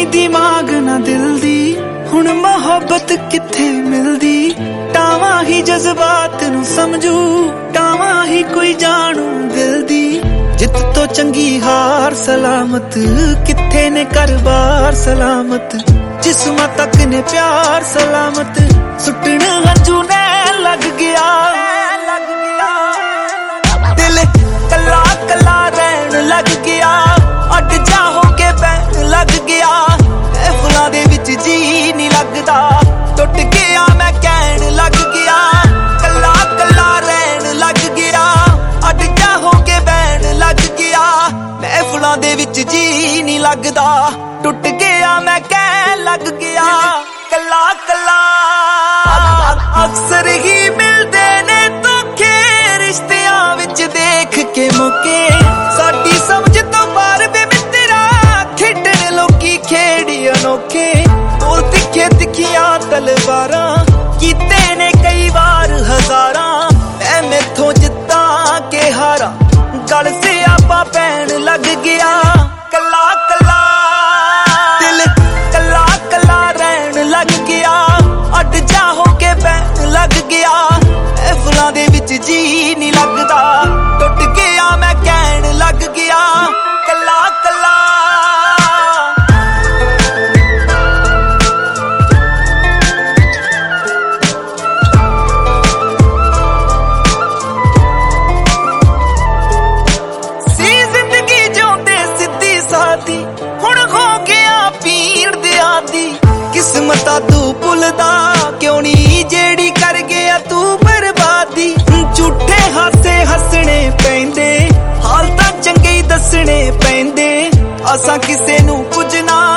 दिमाग ना दिल दी हुण मोहब्बत किथे मिलदी। टावां ही जज्बात नू समझू टावां ही कोई जानू दिल दी। जित तो चंगी हार सलामत किथे ने कर-बार सलामत। जिस्मां तक ने प्यार सलामत सुटण हंजू ने लग गया। दिल कला कला रहन लग गया अड जा हो के बैन लग गया। ए फुलां दे विच जी नहीं लगदा टुट गया मैं कहन लग गया। कला कला रहन लग गया अड जा हो के बैन लग गया। मैं फुलां दे विच जी नहीं लगदा टुट गया मैं कहन लग गया। कला कला अक्सर ही मिलदे ने धोखे रिश्तियां विच देख के मौके। साडी समझ तो बाहर वे मित्रा खेडण लोकी खेड़ी अनोखे। तोर तिखे तिखियां तलवारां कीते ने कई बार हजारां। मैं मैथों जिद्दां के हारा गल से आपा पैण लग गया। कला कला दिल कला कला रहन लग गया अड जा हो के बैन लग गया। ए फुलां दे विच जी नहीं लगदा टुट गया मैं कहन लग गया। कला कला सी जिंदगी जोंदे सिद्धी सादी हुण हो गया पीर दे आदी। किस्मता तू भुलदा क्यों नी जेड़ी कर गया तू बर्बादी। झूठे हासे हसने पैंदे हाल तां चंगे ही दसने पैंदे। असां किसे नू कुछ ना